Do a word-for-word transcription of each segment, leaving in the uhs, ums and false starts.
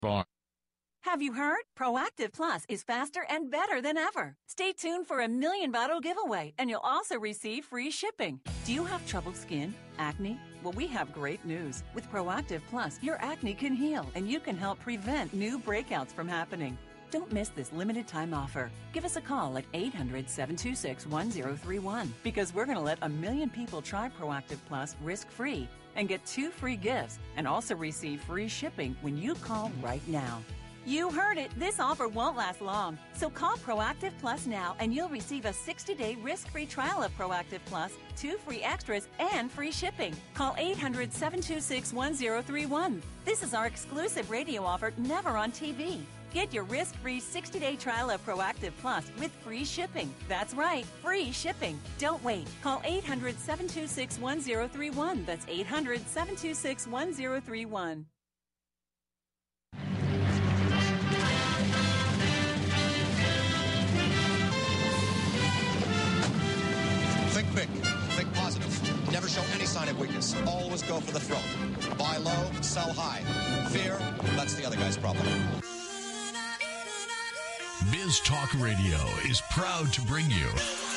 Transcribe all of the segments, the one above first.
Bar. Have you heard? Proactive Plus is faster and better than ever. Stay tuned for a million bottle giveaway, and you'll also receive free shipping. Do you have troubled skin? Acne? Well, we have great news. With Proactive Plus, your acne can heal, and you can help prevent new breakouts from happening. Don't miss this limited time offer. Give us a call at eight hundred, seven two six, one zero three one because we're going to let a million people try Proactive Plus risk-free and get two free gifts and also receive free shipping when you call right now. You heard it. This offer won't last long. So call Proactive Plus now and you'll receive a sixty-day risk-free trial of Proactive Plus, two free extras, and free shipping. Call eight hundred, seven two six, one zero three one. This is our exclusive radio offer, never on T V. Get your risk-free sixty-day trial of Proactive Plus with free shipping. That's right, free shipping. Don't wait. Call eight hundred, seven two six, one zero three one. That's eight hundred, seven two six, one zero three one. Think big. Think positive. Never show any sign of weakness. Always go for the throat. Buy low, sell high. Fear, that's the other guy's problem. Biz Talk Radio is proud to bring you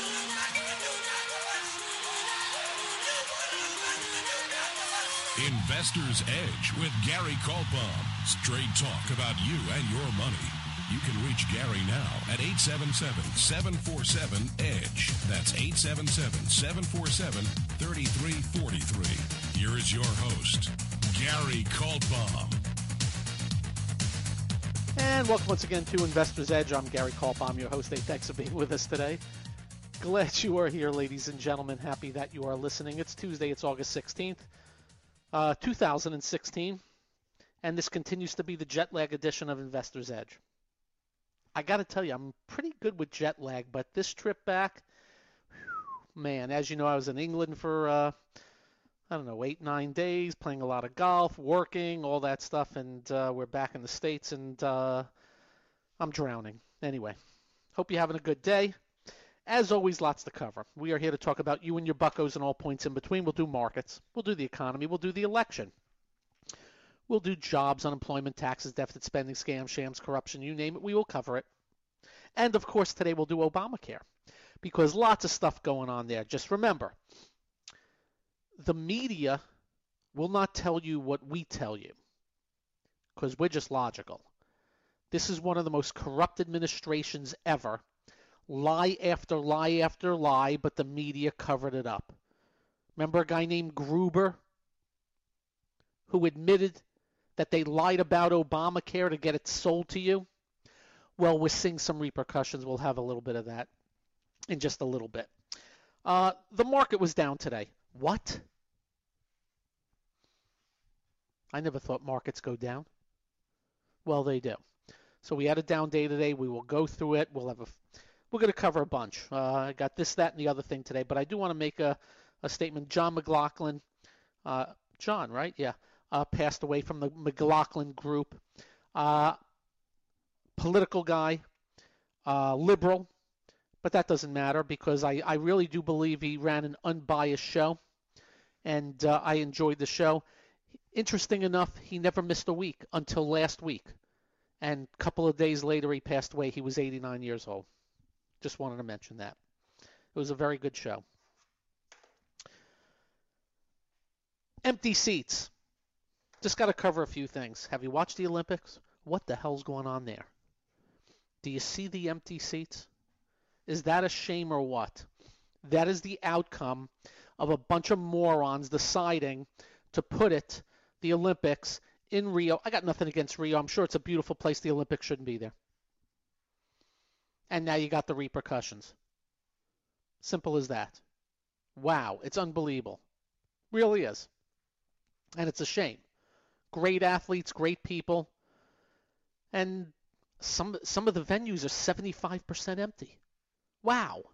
Investor's Edge with Gary Kaltbaum. Straight talk about you and your money. You can reach Gary now at eight seven seven, seven four seven, EDGE. That's eight seven seven, seven four seven, three three four three. Here is your host, Gary Kaltbaum. And welcome once again to Investor's Edge. I'm Gary Kaltbaum, your host. Hey, thanks for being with us today. Glad you are here, ladies and gentlemen. Happy that you are listening. It's Tuesday. It's August sixteenth, uh, two thousand sixteen. And this continues to be the jet lag edition of Investor's Edge. I got to tell you, I'm pretty good with jet lag, but this trip back, whew, man, as you know, I was in England for, uh, I don't know, eight, nine days, playing a lot of golf, working, all that stuff, and uh, we're back in the States, and uh, I'm drowning. Anyway, hope you're having a good day. As always, lots to cover. We are here to talk about you and your buckos and all points in between. We'll do markets. We'll do the economy. We'll do the election. We'll do jobs, unemployment, taxes, deficit spending, scams, shams, corruption, you name it, we will cover it. And, of course, today we'll do Obamacare because lots of stuff going on there. Just remember, the media will not tell you what we tell you because we're just logical. This is one of the most corrupt administrations ever. Lie after lie after lie, but the media covered it up. Remember a guy named Gruber who admitted that they lied about Obamacare to get it sold to you? Well, we're seeing some repercussions. We'll have a little bit of that in just a little bit. Uh, the market was down today. What? I never thought markets go down. Well, they do. So we had a down day today. We will go through it. We'll have a, we're going to cover a bunch. Uh, I got this, that, and the other thing today. But I do want to make a, a statement. John McLaughlin, uh, John, right? Yeah. Uh, passed away from the McLaughlin Group. Uh, political guy, uh, liberal, but that doesn't matter because I, I really do believe he ran an unbiased show, and uh, I enjoyed the show. Interesting enough, he never missed a week until last week, and a couple of days later he passed away. He was eighty-nine years old. Just wanted to mention that. It was a very good show. Empty seats. Just got to cover a few things. Have you watched the Olympics? What the hell's going on there? Do you see the empty seats? Is that a shame or what? That is the outcome of a bunch of morons deciding to put it, the Olympics, in Rio. I got nothing against Rio. I'm sure it's a beautiful place. The Olympics shouldn't be there. And now you got the repercussions. Simple as that. Wow, it's unbelievable. Really is. And it's a shame. Great athletes, great people, and some some of the venues are seventy-five percent empty. Wow.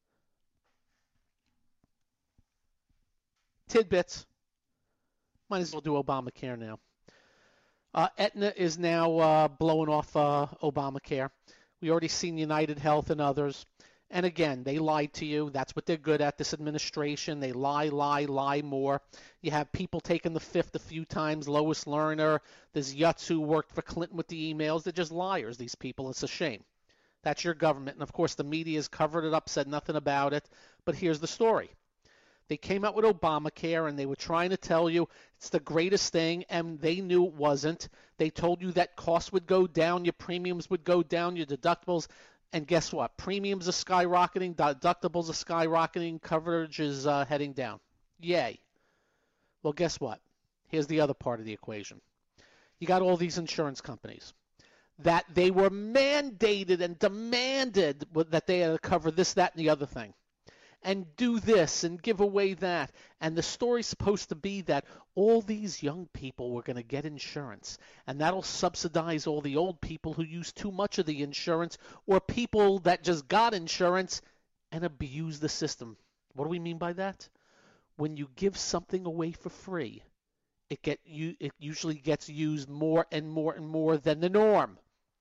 Tidbits. Might as well do Obamacare now. Uh, Aetna is now uh, blowing off uh, Obamacare. We already seen United Health and others. And again, they lied to you. That's what they're good at, this administration. They lie, lie, lie more. You have people taking the fifth a few times, Lois Lerner. There's Yutz who worked for Clinton with the emails. They're just liars, these people. It's a shame. That's your government. And, of course, the media has covered it up, said nothing about it. But here's the story. They came out with Obamacare, and they were trying to tell you it's the greatest thing, and they knew it wasn't. They told you that costs would go down, your premiums would go down, your deductibles. And guess what? Premiums are skyrocketing, deductibles are skyrocketing, coverage is uh, heading down. Yay. Well, guess what? Here's the other part of the equation. You got all these insurance companies that they were mandated and demanded that they had to cover this, that, and the other thing, and do this and give away that. And the story's supposed to be that all these young people were going to get insurance, and that'll subsidize all the old people who use too much of the insurance, or people that just got insurance and abuse the system. What do we mean by that? When you give something away for free, it get you it usually gets used more and more and more than the norm.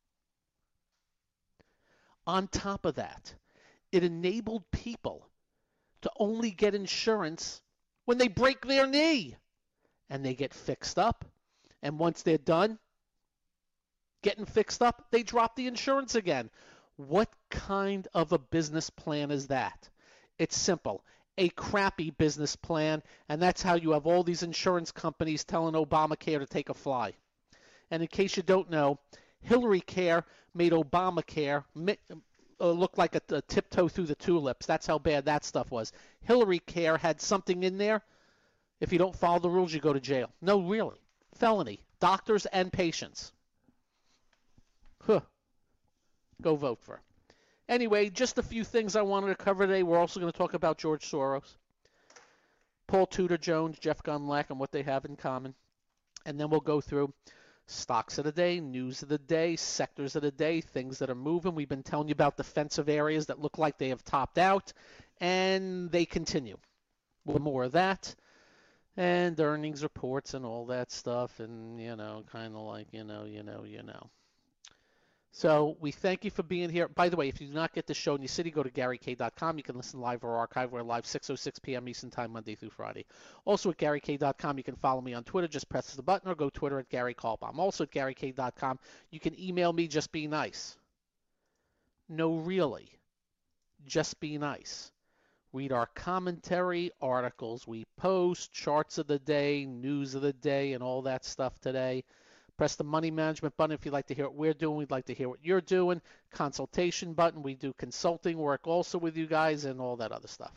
On top of that, it enabled people to only get insurance when they break their knee and they get fixed up. And once they're done getting fixed up, they drop the insurance again. What kind of a business plan is that? It's simple. A crappy business plan, and that's how you have all these insurance companies telling Obamacare to take a fly. And in case you don't know, Hillary Care made Obamacare uh, look like a, a tiptoe through the tulips. That's how bad that stuff was. Hillary Care had something in there. If you don't follow the rules, you go to jail. No, really. Felony. Doctors and patients. Huh. Go vote for her. Anyway, just a few things I wanted to cover today. We're also going to talk about George Soros, Paul Tudor Jones, Jeff Gundlach, and what they have in common. And then we'll go through stocks of the day, news of the day, sectors of the day, things that are moving. We've been telling you about defensive areas that look like they have topped out, and they continue. We'll more of that, and earnings reports and all that stuff, and, you know, kind of like, you know, you know, you know. So we thank you for being here. By the way, if you do not get the show in your city, go to Gary K dot com. You can listen live or archive. We're live six oh six p.m. Eastern Time, Monday through Friday. Also at Gary K dot com, you can follow me on Twitter. Just press the button or go Twitter at Gary Kalpam. Also at Gary K dot com, you can email me. Just be nice. No, really. Just be nice. Read our commentary, articles we post, charts of the day, news of the day, and all that stuff today. Press the money management button if you'd like to hear what we're doing. We'd like to hear what you're doing. Consultation button. We do consulting work also with you guys and all that other stuff.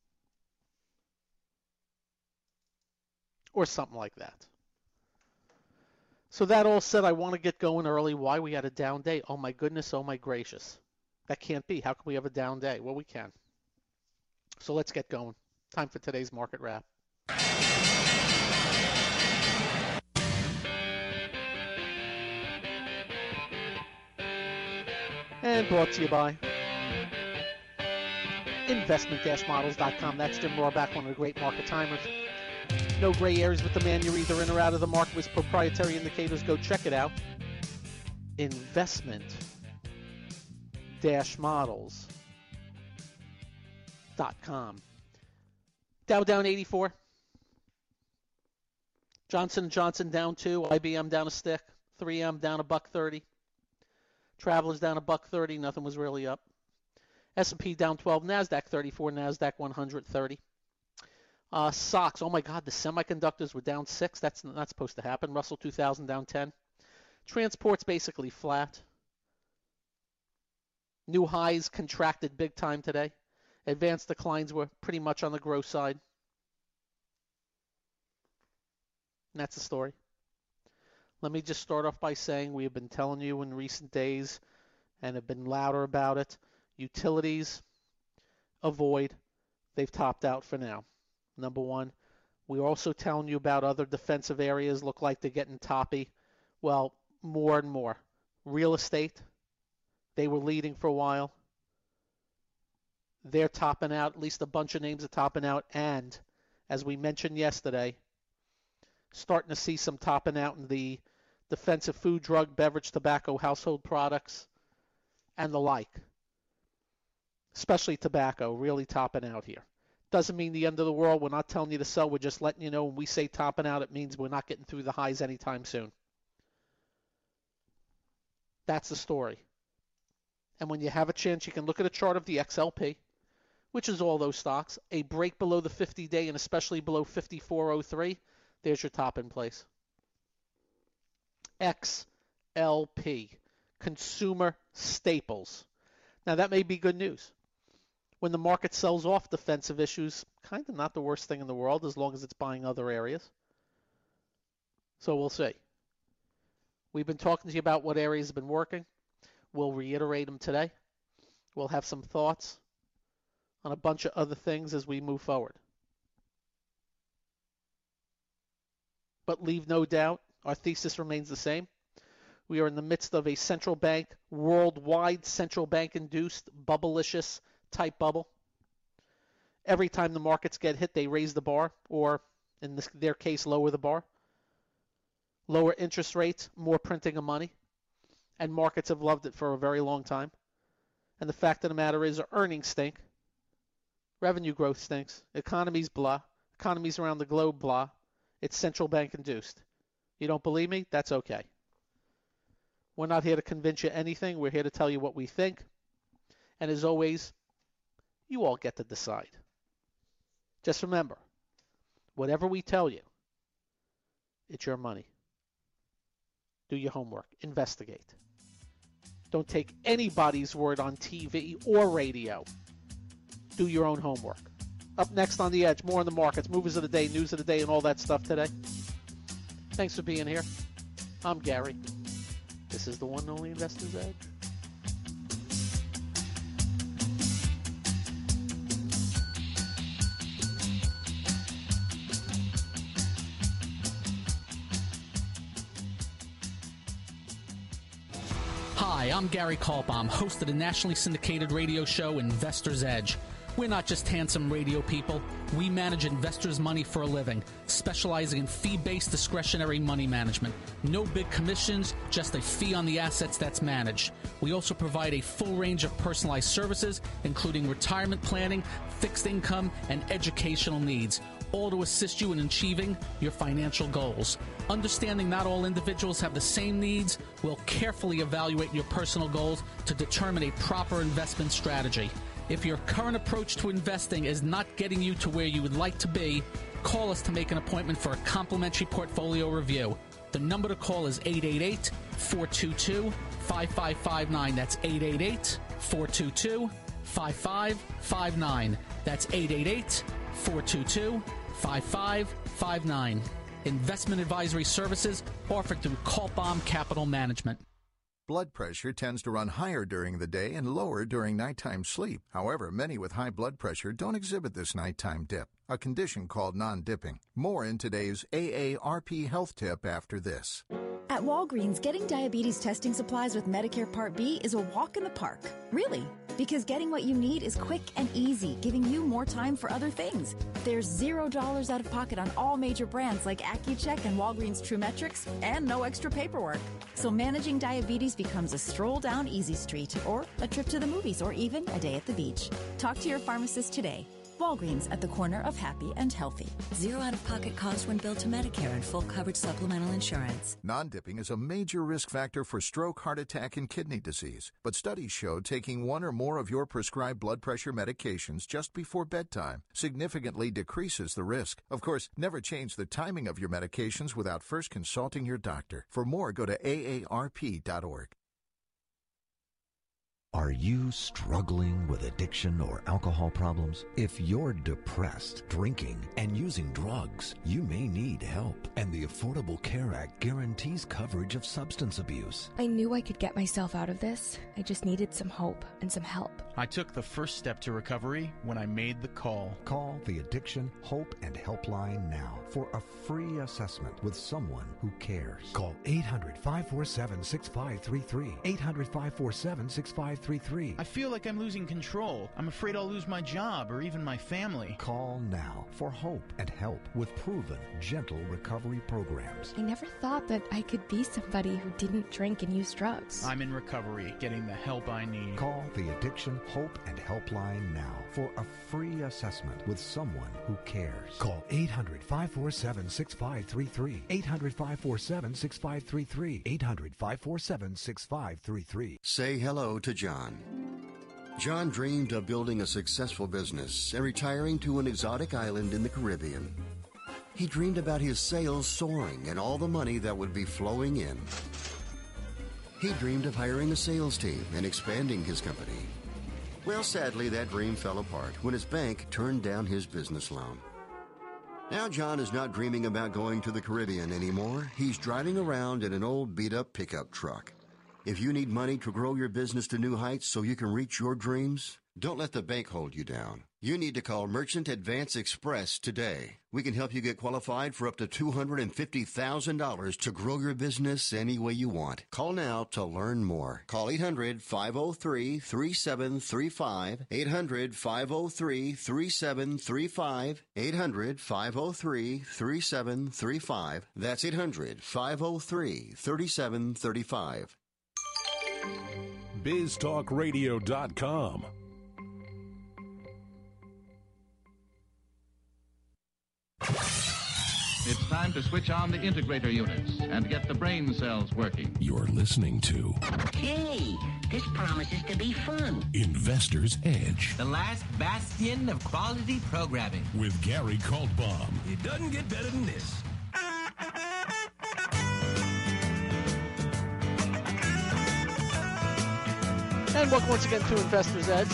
Or something like that. So that all said, I want to get going early. Why? We had a down day. Oh my goodness, oh my gracious. That can't be. How can we have a down day? Well, we can. So let's get going. Time for today's market wrap. And brought to you by investment dash models dot com. That's Jim Rohrback, one of the great market timers. No gray areas with the man. You're either in or out of the market with proprietary indicators. Go check it out. investment dash models dot com. Dow down eighty-four. Johnson and Johnson down two. I B M down a stick. three M down a buck thirty. Travelers down a buck thirty. Nothing was really up. S and P down twelve. NASDAQ thirty-four. NASDAQ one hundred thirty. Uh, stocks. Oh my God, the semiconductors were down six. That's not supposed to happen. Russell two thousand down ten. Transport's basically flat. New highs contracted big time today. Advanced declines were pretty much on the growth side. And that's the story. Let me just start off by saying we have been telling you in recent days and have been louder about it. Utilities, avoid. They've topped out for now. Number one. We're also telling you about other defensive areas look like they're getting toppy. Well, more and more. Real estate, they were leading for a while. They're topping out. At least a bunch of names are topping out. And, as we mentioned yesterday, starting to see some topping out in the defensive food, drug, beverage, tobacco, household products, and the like. especially tobacco, really topping out here. Doesn't mean the end of the world. We're not telling you to sell. We're just letting you know when we say topping out, it means we're not getting through the highs anytime soon. That's the story. And when you have a chance, you can look at a chart of the X L P, which is all those stocks. A break below the fifty-day and especially below fifty-four oh three, there's your top in place. X L P, Consumer Staples. Now, that may be good news. When the market sells off defensive issues, kind of not the worst thing in the world as long as it's buying other areas. So we'll see. We've been talking to you about what areas have been working. We'll reiterate them today. We'll have some thoughts on a bunch of other things as we move forward. But leave no doubt, our thesis remains the same. We are in the midst of a central bank, worldwide central bank-induced, bubblicious type bubble. Every time the markets get hit, they raise the bar, or in this, their case, lower the bar. Lower interest rates, more printing of money. And markets have loved it for a very long time. And the fact of the matter is, our earnings stink. Revenue growth stinks. Economies blah. Economies around the globe blah. It's central bank induced. You don't believe me? That's okay. We're not here to convince you anything. We're here to tell you what we think. And as always, you all get to decide. Just remember, whatever we tell you, it's your money. Do your homework. Investigate. Don't take anybody's word on T V or radio. Do your own homework. Up next on The Edge, more on the markets, movies of the day, news of the day, and all that stuff today. Thanks for being here. I'm Gary. This is the one and only Investor's Edge. Hi, I'm Gary Kalpam, host of the nationally syndicated radio show Investor's Edge. We're not just handsome radio people. We manage investors' money for a living, specializing in fee-based discretionary money management. No big commissions, just a fee on the assets that's managed. We also provide a full range of personalized services, including retirement planning, fixed income, and educational needs, all to assist you in achieving your financial goals. Understanding not all individuals have the same needs, we'll carefully evaluate your personal goals to determine a proper investment strategy. If your current approach to investing is not getting you to where you would like to be, call us to make an appointment for a complimentary portfolio review. The number to call is eight eight eight, four two two, five five five nine. That's eight eight eight, four two two, five five five nine. That's eight eight eight, four two two, five five five nine. Investment advisory services offered through Kalpam Capital Management. Blood pressure tends to run higher during the day and lower during nighttime sleep. However, many with high blood pressure don't exhibit this nighttime dip, a condition called non-dipping. More in today's A A R P health tip after this. At Walgreens, getting diabetes testing supplies with Medicare Part B is a walk in the park. Really, because getting what you need is quick and easy, giving you more time for other things. There's zero dollars out of pocket on all major brands like Accu-Check and Walgreens TrueMetrics, and no extra paperwork. So managing diabetes becomes a stroll down Easy Street, or a trip to the movies, or even a day at the beach. Talk to your pharmacist today. Walgreens, at the corner of happy and healthy. Zero out-of-pocket cost when billed to Medicare and full coverage supplemental insurance. Non-dipping is a major risk factor for stroke, heart attack, and kidney disease. But studies show taking one or more of your prescribed blood pressure medications just before bedtime significantly decreases the risk. Of course, never change the timing of your medications without first consulting your doctor. For more, go to A A R P dot org. Are you struggling with addiction or alcohol problems? If you're depressed, drinking, and using drugs, you may need help. And the Affordable Care Act guarantees coverage of substance abuse. I knew I could get myself out of this. I just needed some hope and some help. I took the first step to recovery when I made the call. Call the Addiction, Hope, and Helpline now for a free assessment with someone who cares. Call eight hundred, five four seven, six five three three. eight hundred, five four seven, six five three three. five three three. I feel like I'm losing control. I'm afraid I'll lose my job or even my family. Call now for hope and help with proven, gentle recovery programs. I never thought that I could be somebody who didn't drink and use drugs. I'm in recovery, getting the help I need. Call the Addiction Hope and Helpline now for a free assessment with someone who cares. Call eight hundred, five four seven, six five three three. eight hundred, five four seven, six five three three. eight hundred, five four seven, six five three three. Say hello to John. John dreamed of building a successful business and retiring to an exotic island in the Caribbean. He dreamed about his sales soaring and all the money that would be flowing in. He dreamed of hiring a sales team and expanding his company. Well, sadly, that dream fell apart when his bank turned down his business loan. Now John is not dreaming about going to the Caribbean anymore. He's driving around in an old beat-up pickup truck. If you need money to grow your business to new heights so you can reach your dreams, don't let the bank hold you down. You need to call Merchant Advance Express today. We can help you get qualified for up to two hundred fifty thousand dollars to grow your business any way you want. Call now to learn more. Call eight hundred, five oh three, three seven three five, eight hundred, five oh three, three seven three five, eight hundred, five oh three, three seven three five. That's eight hundred, five oh three, three seven three five. biz talk radio dot com. It's time to switch on the integrator units and get the brain cells working. You're listening to Hey, this promises to be fun. Investor's Edge. The last bastion of quality programming. With Gary Kaltbaum. It doesn't get better than this. And welcome once again to Investor's Edge.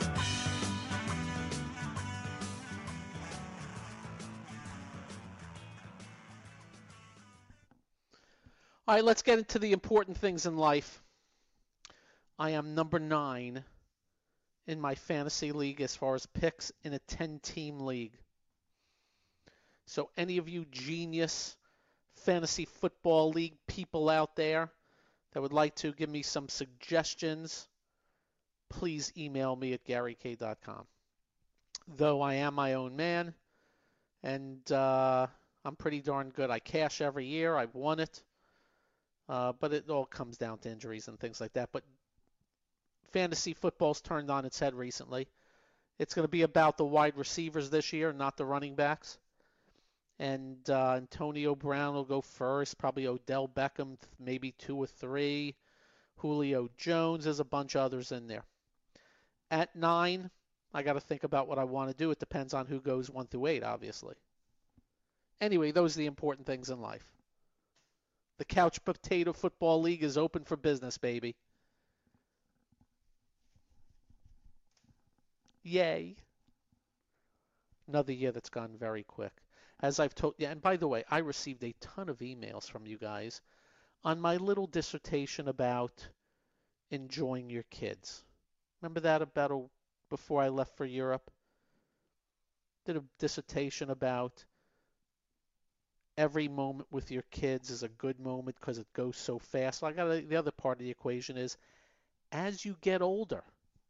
All right, let's get into the important things in life. I am number nine in my fantasy league as far as picks in a ten-team league. So any of you genius fantasy football league people out there that would like to give me some suggestions, please email me at gary k dot com. Though I am my own man, and uh, I'm pretty darn good. I cash every year. I've won it. Uh, but it all comes down to injuries and things like that. But fantasy football's turned on its head recently. It's going to be about the wide receivers this year, not the running backs. And uh, Antonio Brown will go first, probably Odell Beckham, maybe two or three. Julio Jones, there's a bunch of others in there. At nine, I got to think about what I want to do. It depends on who goes one through eight, obviously. Anyway, those are the important things in life. The Couch Potato Football League is open for business, baby. Yay. Another year that's gone very quick. As I've told you, and by the way, I received a ton of emails from you guys on my little dissertation about enjoying your kids. Remember that about a, before I left for Europe? Did a dissertation about every moment with your kids is a good moment because it goes so fast. So I got a, the other part of the equation is as you get older,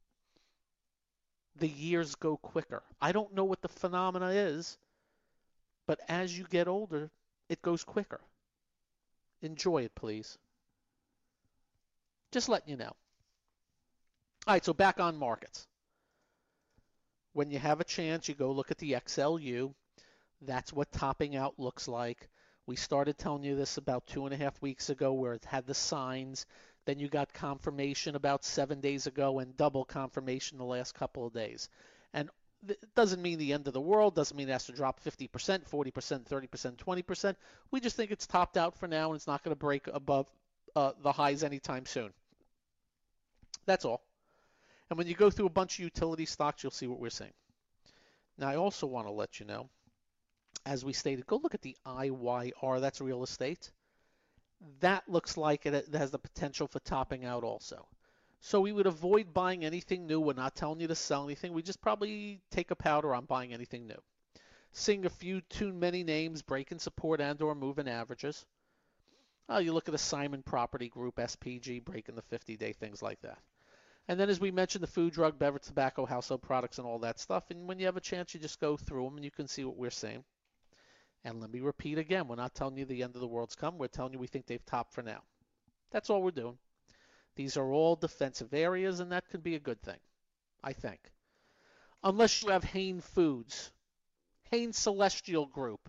the years go quicker. I don't know what the phenomena is, but as you get older, it goes quicker. Enjoy it, please. Just letting you know. All right, so back on markets. When you have a chance, you go look at the X L U. That's what topping out looks like. We started telling you this about two and a half weeks ago where it had the signs. Then you got confirmation about seven days ago and double confirmation the last couple of days. And it doesn't mean the end of the world. Doesn't mean it has to drop fifty percent, forty percent, thirty percent, twenty percent. We just think it's topped out for now and it's not going to break above uh, the highs anytime soon. That's all. And when you go through a bunch of utility stocks, you'll see what we're seeing. Now, I also want to let you know, as we stated, go look at the I Y R. That's real estate. That looks like it has the potential for topping out also. So we would avoid buying anything new. We're not telling you to sell anything. We just probably take a powder on buying anything new. Seeing a few too many names breaking support and or moving averages. Oh, you look at the Simon Property Group, S P G, breaking the fifty-day, things like that. And then, as we mentioned, the food, drug, beverage, tobacco, household products, and all that stuff. And when you have a chance, you just go through them and you can see what we're saying. And let me repeat again, we're not telling you the end of the world's come. We're telling you we think they've topped for now. That's all we're doing. These are all defensive areas, and that could be a good thing, I think. Unless you have Hain Foods, Hain Celestial Group,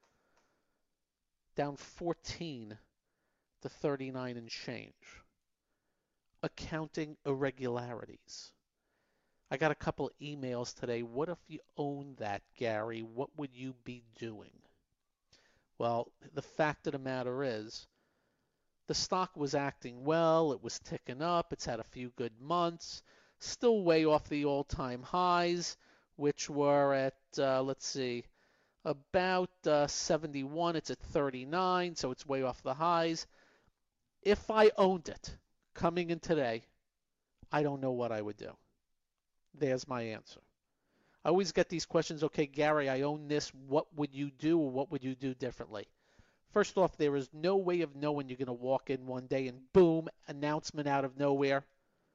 down fourteen to thirty-nine and change. Accounting irregularities. I got a couple of emails today. What if you owned that, Gary? What would you be doing? Well, the fact of the matter is, the stock was acting well. It was ticking up. It's had a few good months. Still way off the all-time highs, which were at, uh, let's see, about uh, seventy-one. It's at thirty-nine, so it's way off the highs. If I owned it coming in today, I don't know what I would do. There's my answer. I always get these questions, okay, Gary, I own this. What would you do, or what would you do differently? First off, there is no way of knowing you're going to walk in one day and boom, announcement out of nowhere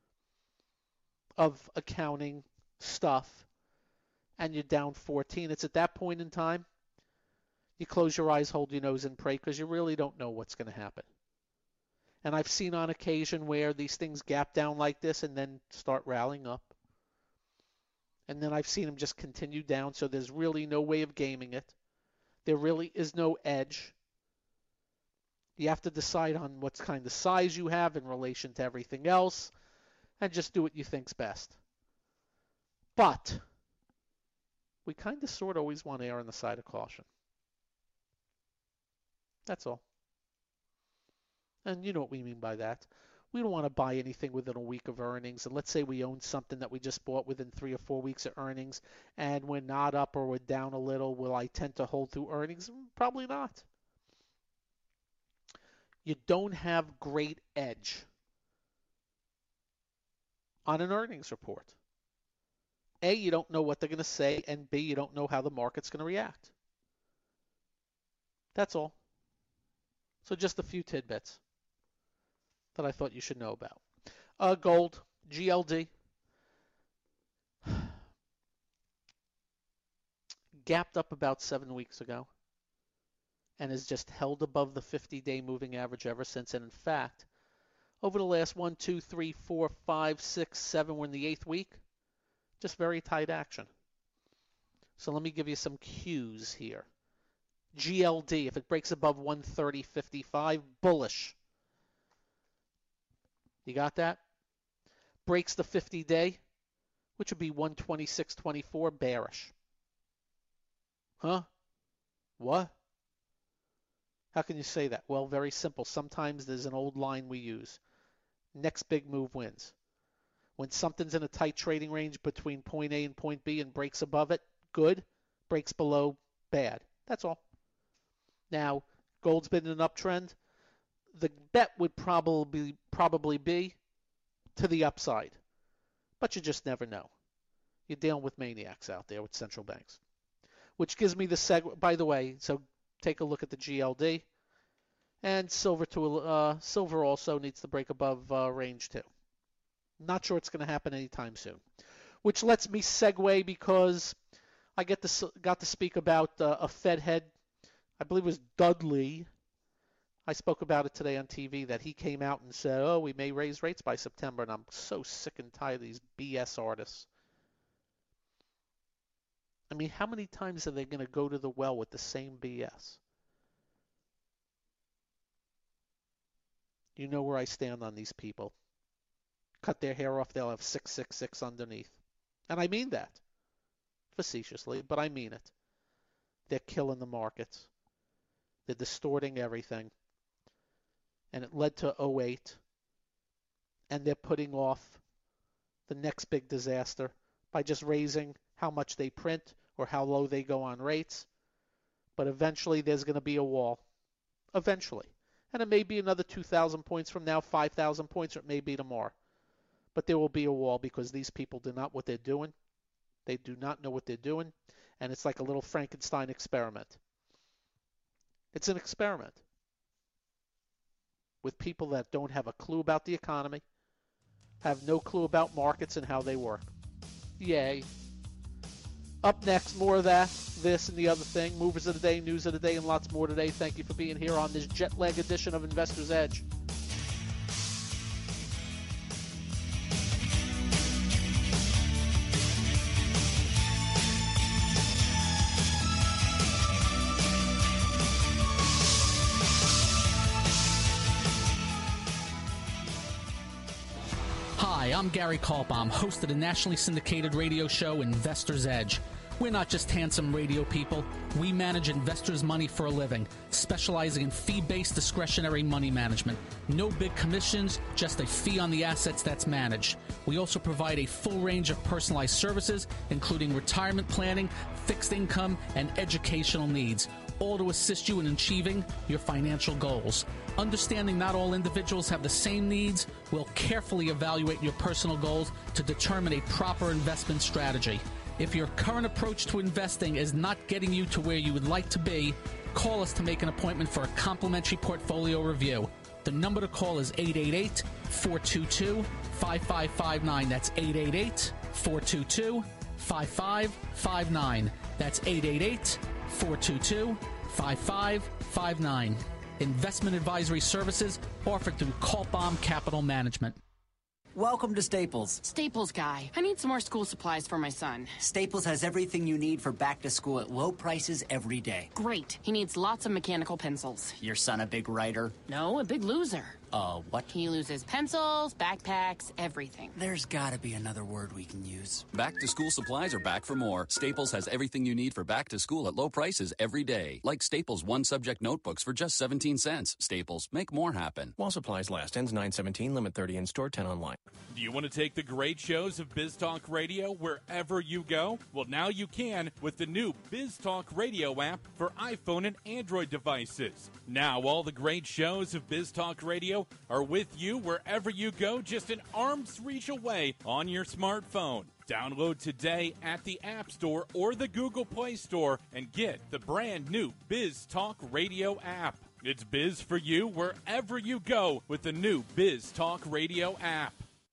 of accounting stuff, and you're down fourteen. It's at that point in time, you close your eyes, hold your nose, and pray, because you really don't know what's going to happen. And I've seen on occasion where these things gap down like this and then start rallying up. And then I've seen them just continue down, so there's really no way of gaming it. There really is no edge. You have to decide on what kind of size you have in relation to everything else, and just do what you think's best. But we kind of sort of always want to err on the side of caution. That's all. And you know what we mean by that. We don't want to buy anything within a week of earnings. And let's say we own something that we just bought within three or four weeks of earnings, and we're not up or we're down a little. Will I tend to hold through earnings? Probably not. You don't have great edge on an earnings report. A, you don't know what they're going to say, and B, you don't know how the market's going to react. That's all. So just a few tidbits that I thought you should know about. Uh, gold, G L D. Gapped up about seven weeks ago and has just held above the fifty-day moving average ever since. And in fact, over the last one, two, three, four, five, six, seven, we're in the eighth week, just very tight action. So let me give you some cues here. G L D, if it breaks above one thirty fifty-five, bullish. You got that? Breaks the fifty-day, which would be one twenty-six twenty-four, bearish. Huh? What? How can you say that? Well, very simple. Sometimes there's an old line we use. Next big move wins. When something's in a tight trading range between point A and point B and breaks above it, good. Breaks below, bad. That's all. Now, gold's been in an uptrend. The bet would probably probably be to the upside. But you just never know. You're dealing with maniacs out there with central banks. Which gives me the segue. By the way, so take a look at the G L D. And silver to uh, silver also needs to break above uh, range too. Not sure it's going to happen anytime soon. Which lets me segue because I get to got to speak about uh, a Fed head. I believe it was Dudley. I spoke about it today on T V that he came out and said, oh, we may raise rates by September. And I'm so sick and tired of these B S artists. I mean, how many times are they going to go to the well with the same B S? You know where I stand on these people. Cut their hair off, they'll have six six six underneath. And I mean that. Facetiously, but I mean it. They're killing the markets. They're distorting everything. And it led to oh eight. And they're putting off the next big disaster by just raising how much they print or how low they go on rates. But eventually there's going to be a wall. Eventually. And it may be another two thousand points from now, five thousand points, or it may be tomorrow. But there will be a wall because these people do not what they're doing. They do not know what they're doing. And it's like a little Frankenstein experiment. It's an experiment with people that don't have a clue about the economy, have no clue about markets and how they work. Yay. Up next, more of that, this, and the other thing. Movers of the day, news of the day, and lots more today. Thank you for being here on this jet lag edition of Investor's Edge. Hi, I'm Gary Kaltbaum, host of the nationally syndicated radio show Investor's Edge. We're not just handsome radio people. We manage investors' money for a living, specializing in fee-based discretionary money management. No big commissions, just a fee on the assets that's managed. We also provide a full range of personalized services, including retirement planning, fixed income, and educational needs, all to assist you in achieving your financial goals. Understanding not all individuals have the same needs, we'll carefully evaluate your personal goals to determine a proper investment strategy. If your current approach to investing is not getting you to where you would like to be, call us to make an appointment for a complimentary portfolio review. The number to call is eight eight eight, four two two, five five five nine. That's eight eight eight, four two two, five five five nine. That's eight eight eight, four two two, five five five nine. Investment advisory services offered through Kaltbaum Capital Management. Welcome to Staples. Staples guy, I need some more school supplies for my son. Staples has everything you need for back to school at low prices every day. Great. He needs lots of mechanical pencils. Your son a big writer? No, a big loser. Uh, what? He loses pencils, backpacks, everything. There's gotta be another word we can use. Back to school supplies are back for more. Staples has everything you need for back to school at low prices every day. Like Staples one subject notebooks for just seventeen cents. Staples, make more happen. While supplies last. Ends nine seventeen, limit thirty in store, ten online. Do you want to take the great shows of Biz Talk Radio wherever you go? Well, now you can with the new Biz Talk Radio app for iPhone and Android devices. Now all the great shows of Biz Talk Radio are with you wherever you go, just an arm's reach away on your smartphone. Download today at the App Store or the Google Play Store and get the brand new Biz Talk Radio app. It's Biz for you wherever you go with the new Biz Talk Radio app.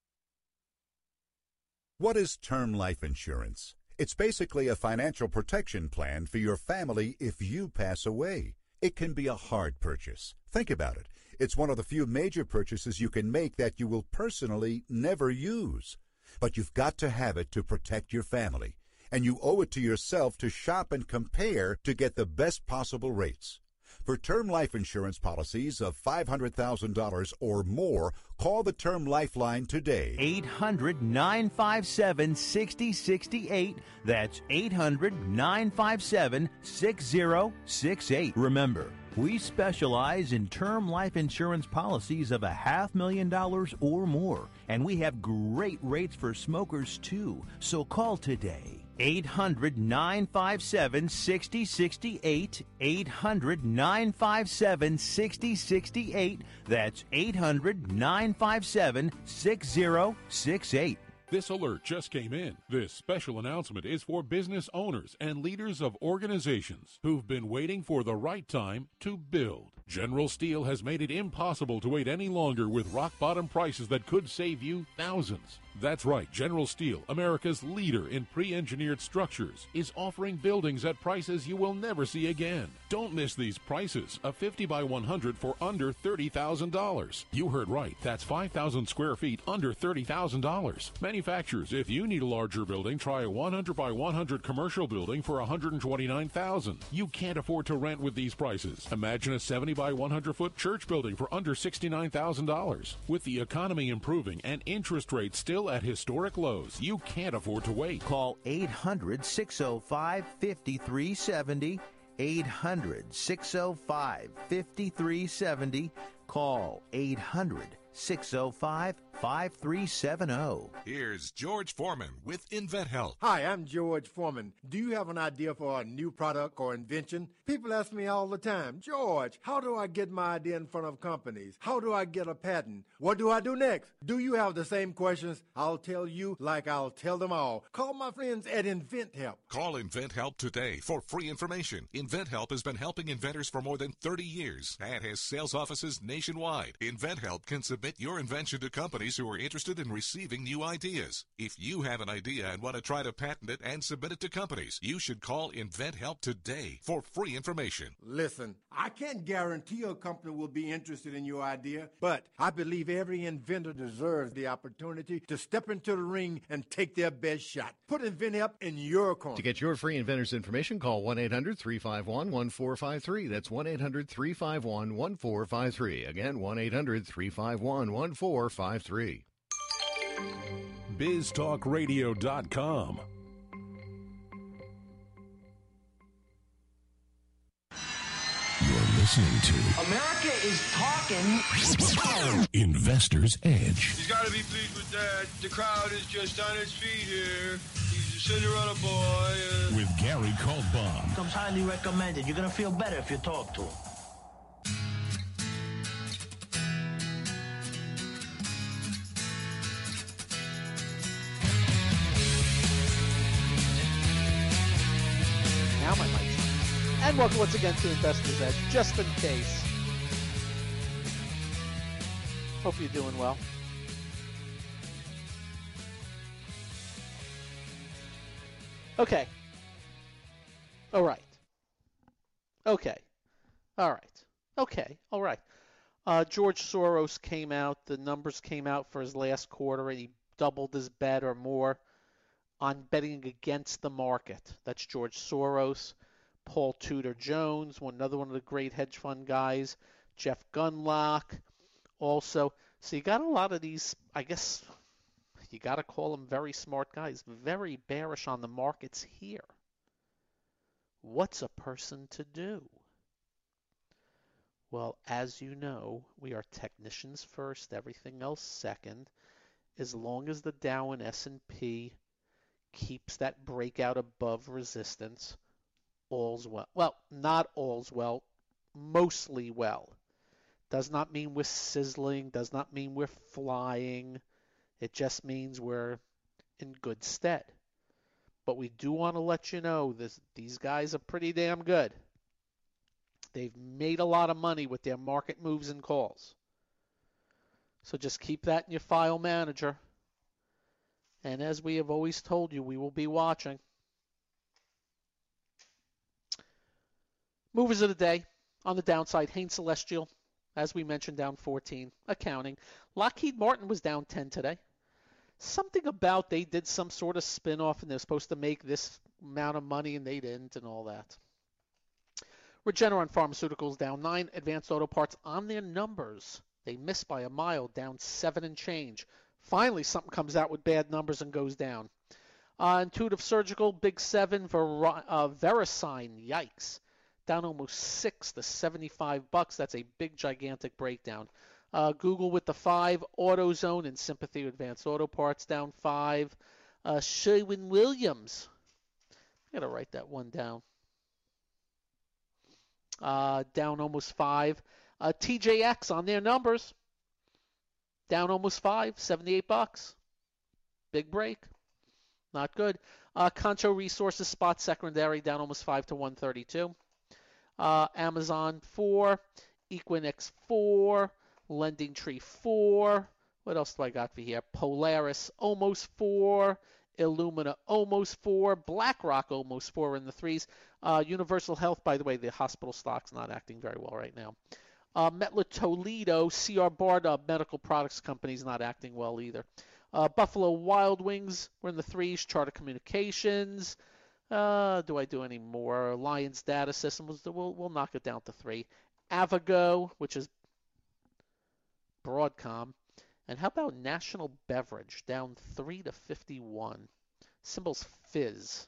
What is term life insurance? It's basically a financial protection plan for your family if you pass away. It can be a hard purchase. Think about it. It's one of the few major purchases you can make that you will personally never use. But you've got to have it to protect your family. And you owe it to yourself to shop and compare to get the best possible rates. For term life insurance policies of five hundred thousand dollars or more, call the Term Lifeline today. eight hundred, nine five seven, six zero six eight. That's eight hundred, nine five seven, six zero six eight. Remember, we specialize in term life insurance policies of a half million dollars or more, and we have great rates for smokers too. So call today. eight hundred, nine five seven, six zero six eight. eight hundred, nine five seven, six zero six eight. That's eight hundred, nine five seven, six zero six eight. This alert just came in. This special announcement is for business owners and leaders of organizations who've been waiting for the right time to build. General Steel has made it impossible to wait any longer with rock-bottom prices that could save you thousands. That's right, General Steel, America's leader in pre-engineered structures, is offering buildings at prices you will never see again. Don't miss these prices. A fifty by one hundred for under thirty thousand dollars. You heard right. That's five thousand square feet under thirty thousand dollars. Manufacturers, if you need a larger building, try a one hundred by one hundred commercial building for one hundred twenty-nine thousand dollars. You can't afford to rent with these prices. Imagine a seventy by one hundred foot church building for under sixty-nine thousand dollars. With the economy improving and interest rates still at historic lows, you can't afford to wait. Call eight hundred, six oh five, five three seven oh. eight hundred, six oh five, five three seven oh. Call eight hundred, six oh five, five three seven oh. Here's George Foreman with InventHelp. Hi, I'm George Foreman. Do you have an idea for a new product or invention? People ask me all the time, George, how do I get my idea in front of companies? How do I get a patent? What do I do next? Do you have the same questions? I'll tell you like I'll tell them all. Call my friends at InventHelp. Call InventHelp today for free information. InventHelp has been helping inventors for more than thirty years and has sales offices nationwide. InventHelp can submit your invention to companies companies who are interested in receiving new ideas. If you have an idea and want to try to patent it and submit it to companies, you should call InventHelp today for free information. Listen, I can't guarantee a company will be interested in your idea, but I believe every inventor deserves the opportunity to step into the ring and take their best shot. Put InventHelp in your corner. To get your free inventor's information, call one eight hundred three five one one four five three. That's one eight hundred three five one one four five three. Again, one eight hundred three five one one four five three. biz talk radio dot com. You're listening to America is talking. Investor's Edge. He's got to be pleased with that. The crowd is just on its feet here. He's a Cinderella boy. Uh... With Gary Kaltbaum. Comes highly recommended. You're going to feel better if you talk to him. Now my mic's on. And welcome once again to Investor's Edge, just in case. Hope you're doing well. Okay. All right. Okay. All right. Okay. All right. Uh, George Soros came out. The numbers came out for his last quarter, and he doubled his bet or more on betting against the market. That's George Soros. Paul Tudor Jones, one another one of the great hedge fund guys. Jeff Gundlach. Also, so you got a lot of these, I guess you got to call them very smart guys, very bearish on the markets here. What's a person to do? Well, as you know, we are technicians first, everything else second. As long as the Dow and S and P keeps that breakout above resistance, all's well. Well, not all's well, mostly well. Does not mean we're sizzling, does not mean we're flying. It just means we're in good stead. But we do want to let you know this, these guys are pretty damn good. They've made a lot of money with their market moves and calls. So just keep that in your file manager. And as we have always told you, we will be watching. Movers of the day. On the downside, Hain Celestial, as we mentioned, down fourteen. Accounting. Lockheed Martin was down ten today. Something about they did some sort of spin-off and they're supposed to make this amount of money and they didn't and all that. Regeneron Pharmaceuticals down nine. Advanced Auto Parts on their numbers. They missed by a mile, down seven and change. Finally, something comes out with bad numbers and goes down. Uh, Intuitive Surgical, big seven. Ver- uh, Verisign, yikes. Down almost six to seventy-five bucks. That's a big, gigantic breakdown. Uh, Google with the five. AutoZone and Sympathy with Advanced Auto Parts down five. Uh, Sherwin-Williams. I got to write that one down. Uh, down almost five. Uh, T J X on their numbers. Down almost five, seventy-eight bucks. Big break. Not good. Uh, Concho Resources spot secondary down almost five to one thirty-two. Uh, Amazon four. Equinix four. Lending Tree four. What else do I got for here? Polaris almost four. Illumina almost four. BlackRock almost four in the threes. Uh, Universal Health, by the way, the hospital stock's not acting very well right now. Uh, Metla Toledo, C R Bard, medical products company's not acting well either. Uh, Buffalo Wild Wings, we're in the threes. Charter Communications. Uh, do I do any more? Alliance Data Systems, we'll, we'll knock it down to three. Avago, which is Broadcom. And how about National Beverage, down three to fifty-one. Symbols Fizz.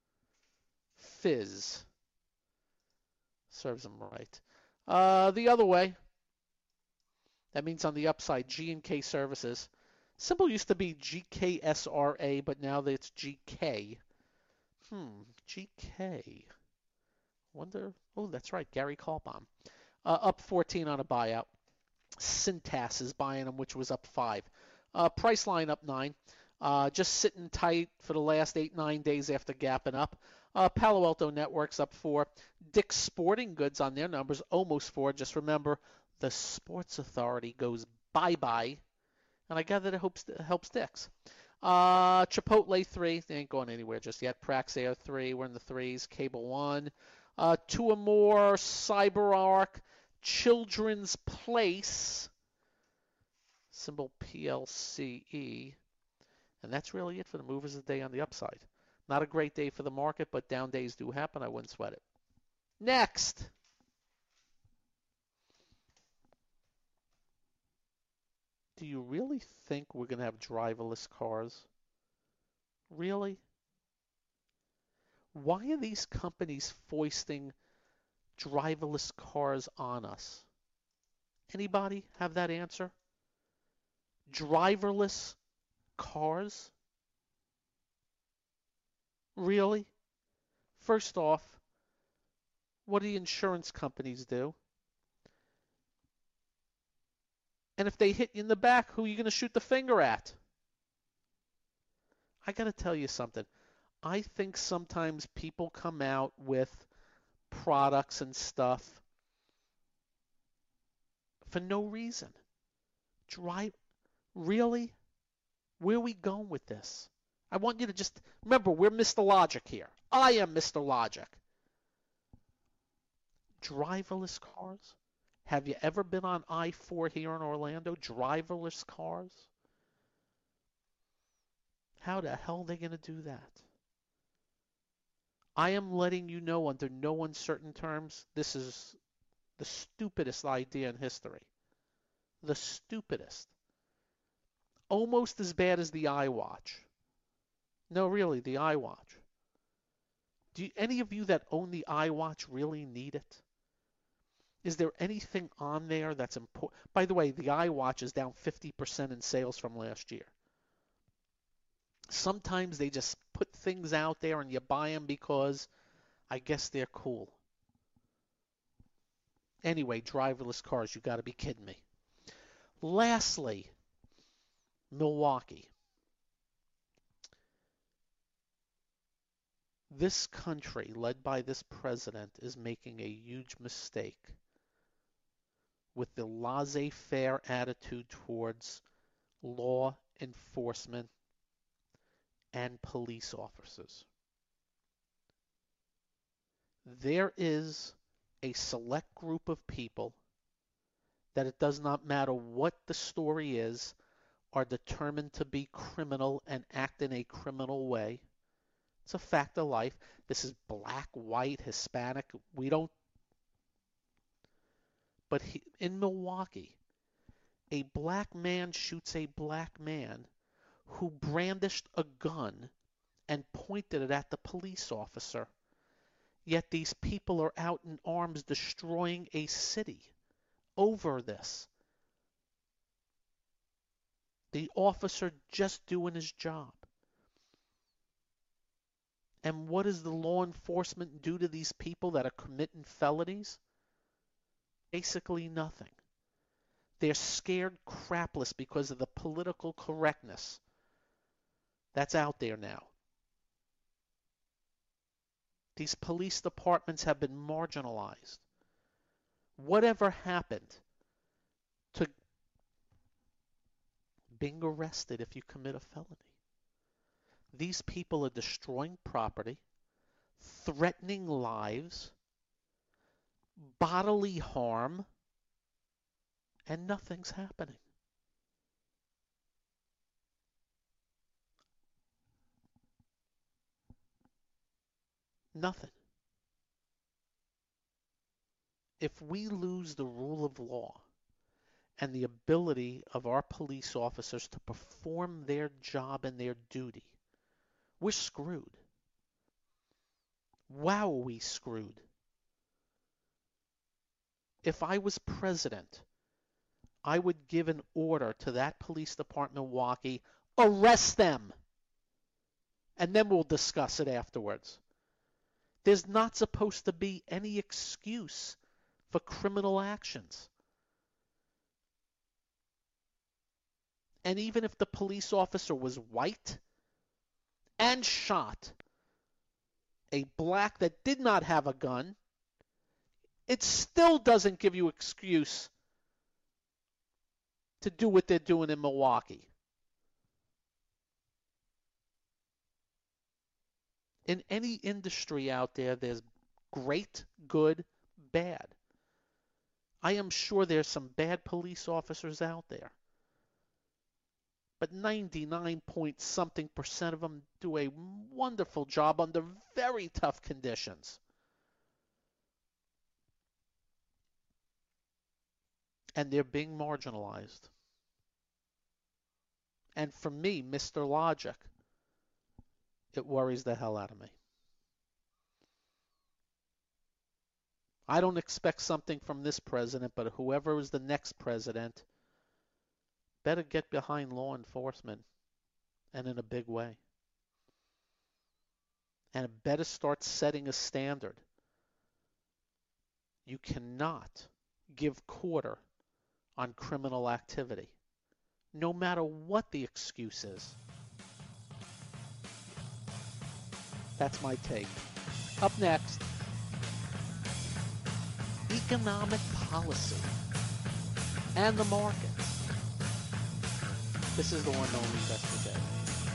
Fizz. Serves them right. Uh, the other way, that means on the upside, G and K Services. Symbol used to be G K S R A, but now it's G K. Hmm, G K. Wonder, oh, that's right, Gary Kaltbaum. Uh, up fourteen on a buyout. Cintas is buying them, which was up five. Uh, Priceline up nine. Uh, just sitting tight for the last eight, nine days after gapping up. Uh, Palo Alto Networks up four. Dick's Sporting Goods on their numbers, almost four. Just remember, the Sports Authority goes bye-bye And I gather that it helps, helps Dick's. Uh, Chipotle three, they ain't going anywhere just yet. Praxair three, we're in the threes. Cable one, uh, two or more. CyberArk, Children's Place, symbol P L C E, and that's really it for the movers of the day on the upside. Not a great day for the market, but down days do happen. I wouldn't sweat it. Next. Do you really think we're going to have driverless cars? Really? Why are these companies foisting driverless cars on us? Anybody have that answer? Driverless cars? Really? First off, what do the insurance companies do? And if they hit you in the back, who are you going to shoot the finger at? I got to tell you something. I think sometimes people come out with products and stuff for no reason. Drive, really? Where are we going with this? I want you to just remember, we're Mister Logic here. I am Mister Logic. Driverless cars? Have you ever been on I four here in Orlando? Driverless cars? How the hell are they going to do that? I am letting you know under no uncertain terms, this is the stupidest idea in history. The stupidest. Almost as bad as the iWatch. No, really, the iWatch. Do you, any of you that own the iWatch really need it? Is there anything on there that's important? By the way, the iWatch is down fifty percent in sales from last year. Sometimes they just put things out there and you buy them because I guess they're cool. Anyway, driverless cars, you got to be kidding me. Lastly, Milwaukee. This country, led by this president, is making a huge mistake with the laissez-faire attitude towards law enforcement and police officers. There is a select group of people that it does not matter what the story is, are determined to be criminal and act in a criminal way. It's a fact of life. This is black, white, Hispanic. We don't. But he, in Milwaukee, a black man shoots a black man who brandished a gun and pointed it at the police officer. Yet these people are out in arms destroying a city over this. The officer just doing his job. And what does the law enforcement do to these people that are committing felonies? Basically nothing. They're scared crapless because of the political correctness that's out there now. These police departments have been marginalized. Whatever happened to being arrested if you commit a felony? These people are destroying property, threatening lives, bodily harm, and nothing's happening. Nothing. If we lose the rule of law and the ability of our police officers to perform their job and their duty, we're screwed. Wow, are we screwed. If I was president, I would give an order to that police department in Milwaukee, arrest them, and then we'll discuss it afterwards. There's not supposed to be any excuse for criminal actions. And even if the police officer was white and shot a black that did not have a gun, it still doesn't give you excuse to do what they're doing in Milwaukee. In any industry out there, there's great, good, bad. I am sure there's some bad police officers out there. But ninety-nine point something percent of them do a wonderful job under very tough conditions. And they're being marginalized. And for me, Mister Logic, it worries the hell out of me. I don't expect something from this president, but whoever is the next president better get behind law enforcement, and in a big way. And it better start setting a standard. You cannot give quarter on criminal activity, no matter what the excuse is. That's my take. Up next, economic policy and the markets. This is the one and only Investor's Edge.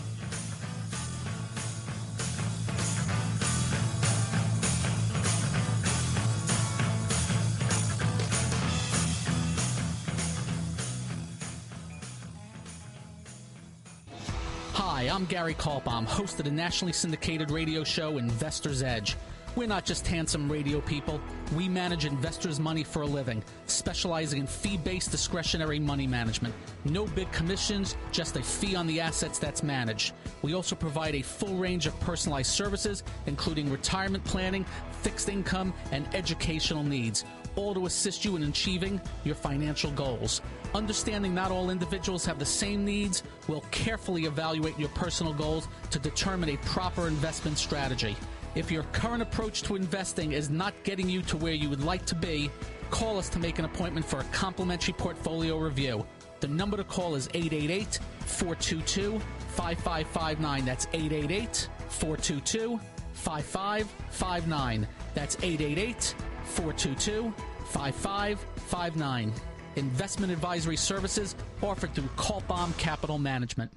Hi, I'm Gary Kaltbaum, host of the nationally syndicated radio show Investor's Edge. We're not just handsome radio people. We manage investors' money for a living, specializing in fee-based discretionary money management. No big commissions, just a fee on the assets that's managed. We also provide a full range of personalized services, including retirement planning, fixed income, and educational needs, all to assist you in achieving your financial goals. Understanding not all individuals have the same needs, we'll carefully evaluate your personal goals to determine a proper investment strategy. If your current approach to investing is not getting you to where you would like to be, call us to make an appointment for a complimentary portfolio review. The number to call is eight eight eight, four two two, five five five nine. That's eight eight eight, four two two, five five five nine. That's eight eight eight, four two two, five five five nine. Investment advisory services offered through Kaltbaum Capital Management.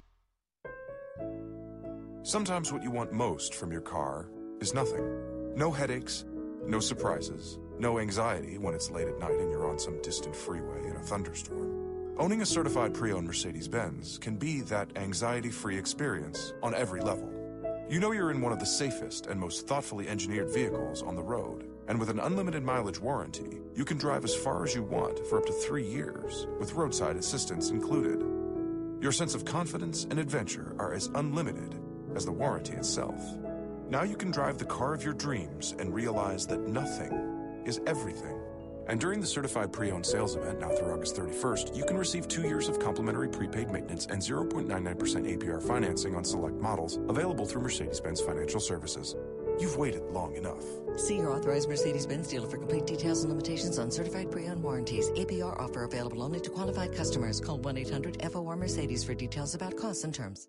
Sometimes what you want most from your car is nothing. No headaches, no surprises, no anxiety when it's late at night and you're on some distant freeway in a thunderstorm. Owning a certified pre-owned Mercedes-Benz can be that anxiety-free experience on every level. You know you're in one of the safest and most thoughtfully engineered vehicles on the road, and with an unlimited mileage warranty, you can drive as far as you want for up to three years, with roadside assistance included. Your sense of confidence and adventure are as unlimited as the warranty itself. Now you can drive the car of your dreams and realize that nothing is everything. And during the certified pre-owned sales event now through August thirty-first, you can receive two years of complimentary prepaid maintenance and zero point nine nine percent A P R financing on select models available through Mercedes-Benz Financial Services. You've waited long enough. See your authorized Mercedes-Benz dealer for complete details and limitations on certified pre-owned warranties. A P R offer available only to qualified customers. Call one eight hundred F O R Mercedes for details about costs and terms.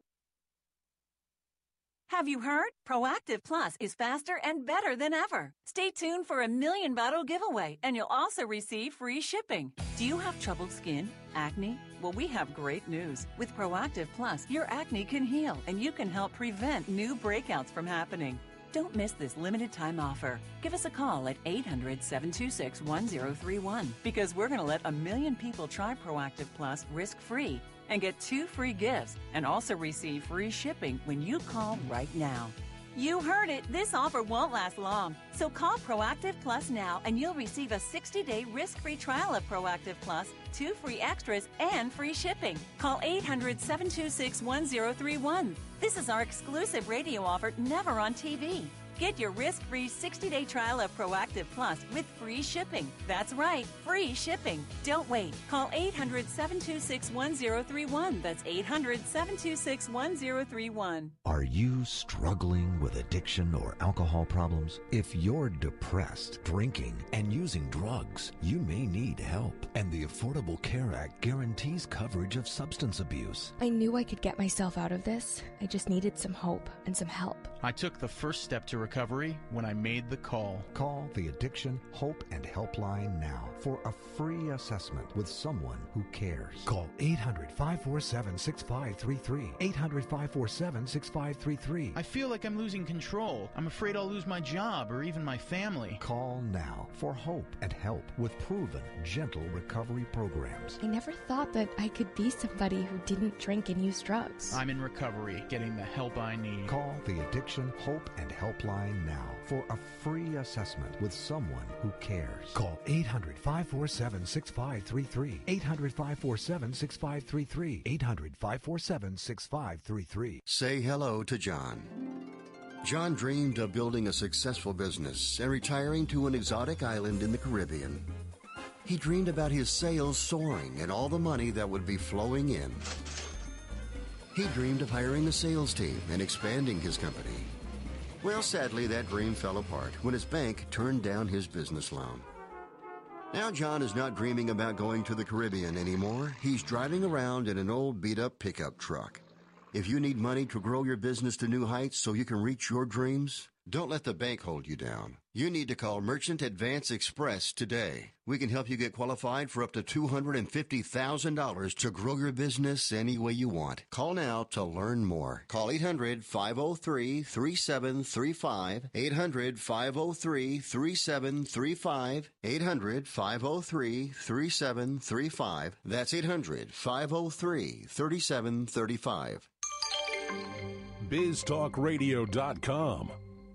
Have you heard? Proactive Plus is faster and better than ever. Stay tuned for a million bottle giveaway, and you'll also receive free shipping. Do you have troubled skin? Acne? Well, we have great news. With Proactive Plus, your acne can heal, and you can help prevent new breakouts from happening. Don't miss this limited time offer. Give us a call at eight hundred, seven two six, one zero three one because we're going to let a million people try Proactive Plus risk-free and get two free gifts and also receive free shipping when you call right now. You heard it. This offer won't last long. So call Proactive Plus now and you'll receive a sixty-day risk-free trial of Proactive Plus, two free extras, and free shipping. Call eight hundred, seven two six, one zero three one. This is our exclusive radio offer, never on T V. Get your risk-free sixty-day trial of Proactive Plus with free shipping. That's right, free shipping. Don't wait. Call eight hundred, seven two six, one zero three one. That's eight hundred, seven two six, one zero three one. Are you struggling with addiction or alcohol problems? If you're depressed, drinking, and using drugs, you may need help. And the Affordable Care Act guarantees coverage of substance abuse. I knew I could get myself out of this. I just needed some hope and some help. I took the first step to recovery when I made the call. Call the Addiction Hope and Helpline now for a free assessment with someone who cares. Call eight hundred, five four seven, six five three three. eight hundred, five four seven, six five three three. I feel like I'm losing control. I'm afraid I'll lose my job or even my family. Call now for hope and help with proven, gentle recovery programs. I never thought that I could be somebody who didn't drink and use drugs. I'm in recovery, getting the help I need. Call the Addiction Hope and Helpline now for a free assessment with someone who cares. Call eight hundred, five four seven, six five three three. eight hundred, five four seven, six five three three. eight hundred, five four seven, six five three three. Say hello to John. John dreamed of building a successful business and retiring to an exotic island in the Caribbean. He dreamed about his sales soaring and all the money that would be flowing in. He dreamed of hiring a sales team and expanding his company. Well, sadly, that dream fell apart when his bank turned down his business loan. Now John is not dreaming about going to the Caribbean anymore. He's driving around in an old beat-up pickup truck. If you need money to grow your business to new heights so you can reach your dreams, don't let the bank hold you down. You need to call Merchant Advance Express today. We can help you get qualified for up to two hundred fifty thousand dollars to grow your business any way you want. Call now to learn more. Call eight hundred, five oh three, three seven three five, eight hundred, five oh three, three seven three five, eight hundred, five oh three, three seven three five. That's eight hundred, five oh three, three seven three five. biz talk radio dot com.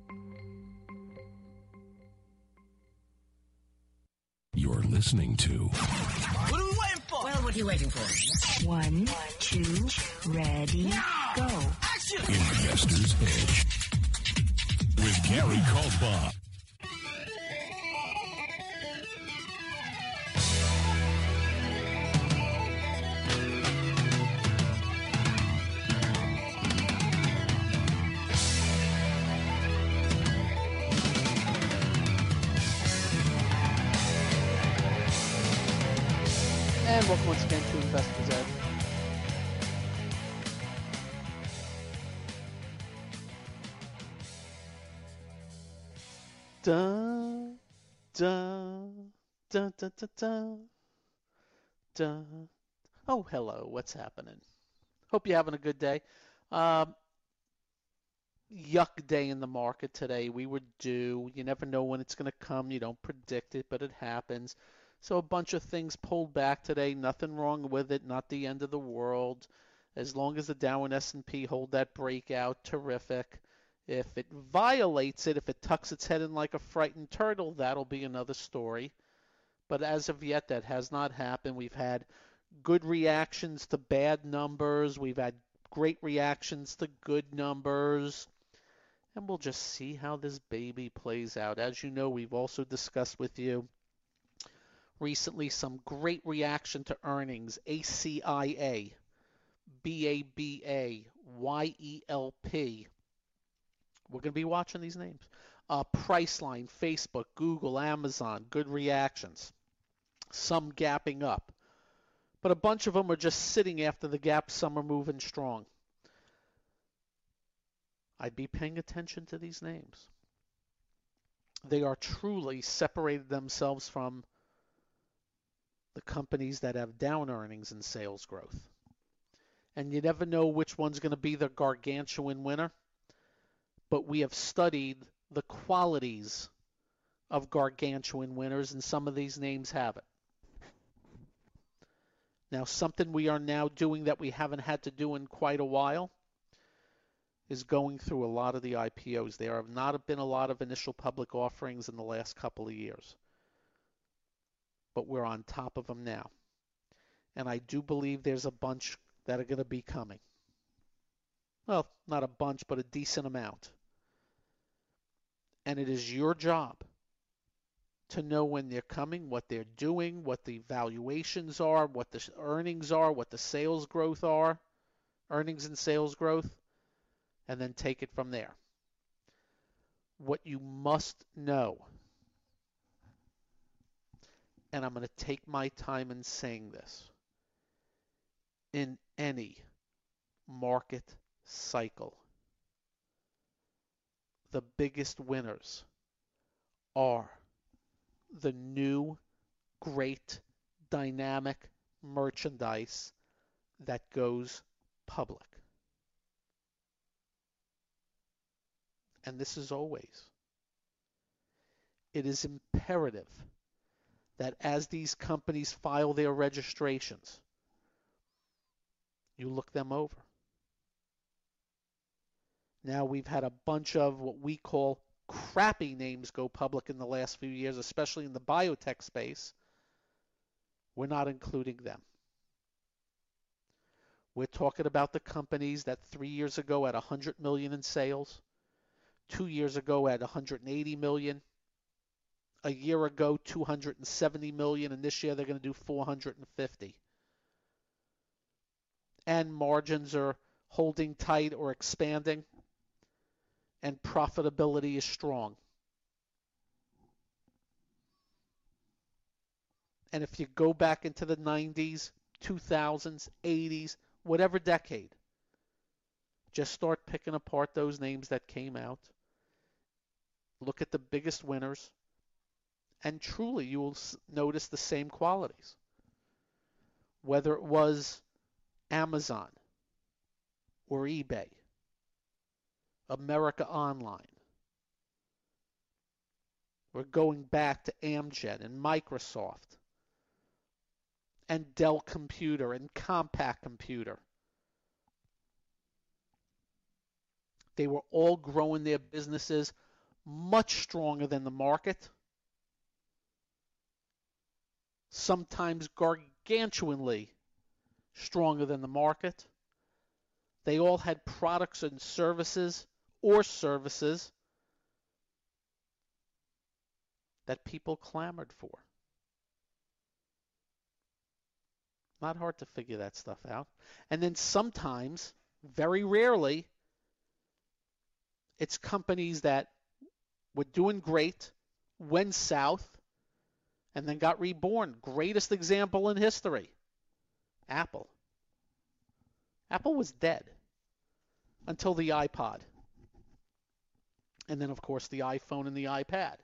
You're listening to What are we waiting for? Well, what are you waiting for? One, two, ready, go. Action! Investor's Edge with Gary Kaltbaum. And welcome once again to Investor's Edge. Dun, dun, dun, dun, dun, dun, dun. Oh, hello. What's happening? Hope you're having a good day. Um, yuck day in the market today. We were due. You never know when it's going to come. You don't predict it, but it happens. So a bunch of things pulled back today. Nothing wrong with it. Not the end of the world. As long as the Dow and S and P hold that breakout, terrific. If it violates it, if it tucks its head in like a frightened turtle, that'll be another story. But as of yet, that has not happened. We've had good reactions to bad numbers. We've had great reactions to good numbers. And we'll just see how this baby plays out. As you know, we've also discussed with you recently some great reaction to earnings. A C I A, B A B A, Y E L P. We're going to be watching these names. Uh, Priceline, Facebook, Google, Amazon, good reactions. Some gapping up. But a bunch of them are just sitting after the gap. Some are moving strong. I'd be paying attention to these names. They are truly separated themselves from the companies that have down earnings and sales growth. And you never know which one's going to be the gargantuan winner, but we have studied the qualities of gargantuan winners, and some of these names have it. Now, something we are now doing that we haven't had to do in quite a while is going through a lot of the I P Os. There have not been a lot of initial public offerings in the last couple of years, but we're on top of them now. And I do believe there's a bunch that are going to be coming. Well, not a bunch, but a decent amount. And it is your job to know when they're coming, what they're doing, what the valuations are, what the earnings are, what the sales growth are, earnings and sales growth, and then take it from there. What you must know, and I'm going to take my time in saying this, in any market cycle, the biggest winners are the new, great, dynamic merchandise that goes public. And this is always. It is imperative that as these companies file their registrations, you look them over. Now we've had a bunch of what we call crappy names go public in the last few years, especially in the biotech space. We're not including them. We're talking about the companies that three years ago had one hundred million in sales, two years ago had one hundred eighty million, a year ago two hundred seventy million, and this year they're going to do four hundred fifty. And margins are holding tight or expanding, and profitability is strong. And if you go back into the nineties, two thousands, eighties, whatever decade, just start picking apart those names that came out. Look at the biggest winners, and truly you will notice the same qualities. Whether it was Amazon or eBay, America Online. We're going back to Amgen and Microsoft and Dell Computer and Compaq Computer. They were all growing their businesses much stronger than the market, sometimes gargantuanly stronger than the market. They all had products and services or services that people clamored for. Not hard to figure that stuff out. And then sometimes, very rarely, it's companies that were doing great, went south, and then got reborn. Greatest example in history, Apple. Apple was dead until the iPod. And then, of course, the iPhone and the iPad.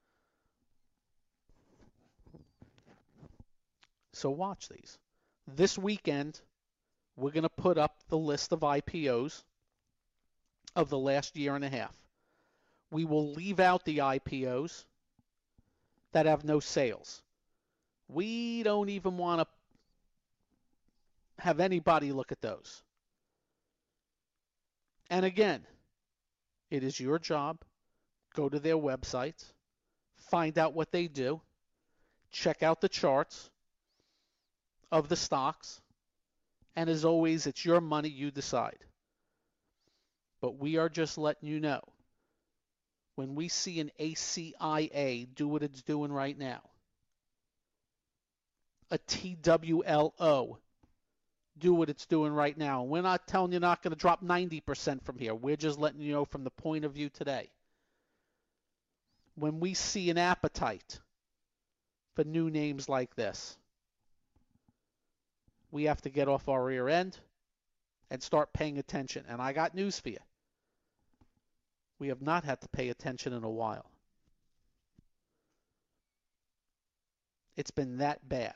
So watch these. This weekend, we're going to put up the list of I P Os of the last year and a half. We will leave out the I P Os that have no sales. We don't even want to have anybody look at those. And again, it is your job. Go to their websites, find out what they do, check out the charts of the stocks, and as always, it's your money, you decide. But we are just letting you know, when we see an A C I A do what it's doing right now, a T W L O do what it's doing right now. We're not telling you not going to drop ninety percent from here. We're just letting you know from the point of view today. When we see an appetite for new names like this, we have to get off our rear end and start paying attention. And I got news for you. We have not had to pay attention in a while. It's been that bad.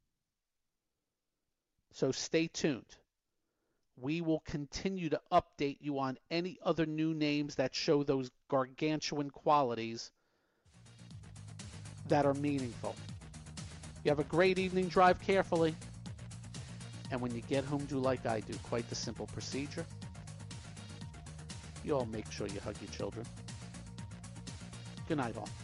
So stay tuned. We will continue to update you on any other new names that show those gargantuan qualities that are meaningful. You have a great evening. Drive carefully. And when you get home, do like I do. Quite the simple procedure. You all make sure you hug your children. Good night, all.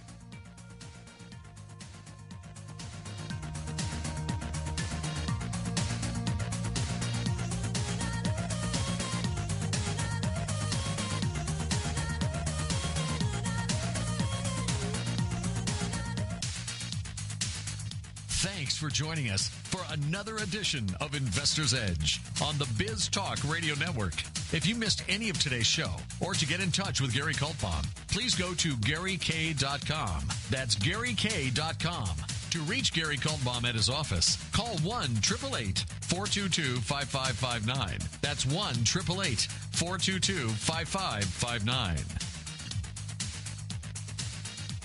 Thanks for joining us for another edition of Investor's Edge on the Biz Talk Radio Network. If you missed any of today's show or to get in touch with Gary Kaltbaum, please go to Gary K dot com. That's Gary K dot com. To reach Gary Kaltbaum at his office, call one eight eight eight, four two two, five five five nine. That's one eight eight eight, four two two, five five five nine.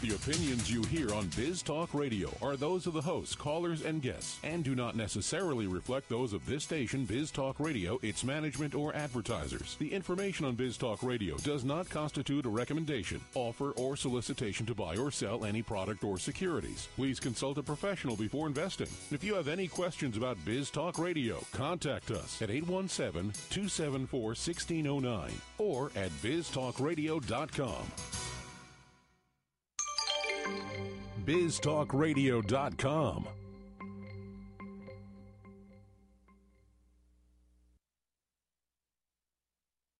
The opinions you hear on Biz Talk Radio are those of the hosts, callers, and guests, and do not necessarily reflect those of this station, Biz Talk Radio, its management, or advertisers. The information on Biz Talk Radio does not constitute a recommendation, offer, or solicitation to buy or sell any product or securities. Please consult a professional before investing. If you have any questions about Biz Talk Radio, contact us at eight one seven, two seven four, one six zero nine or at biz talk radio dot com. biz talk radio dot com,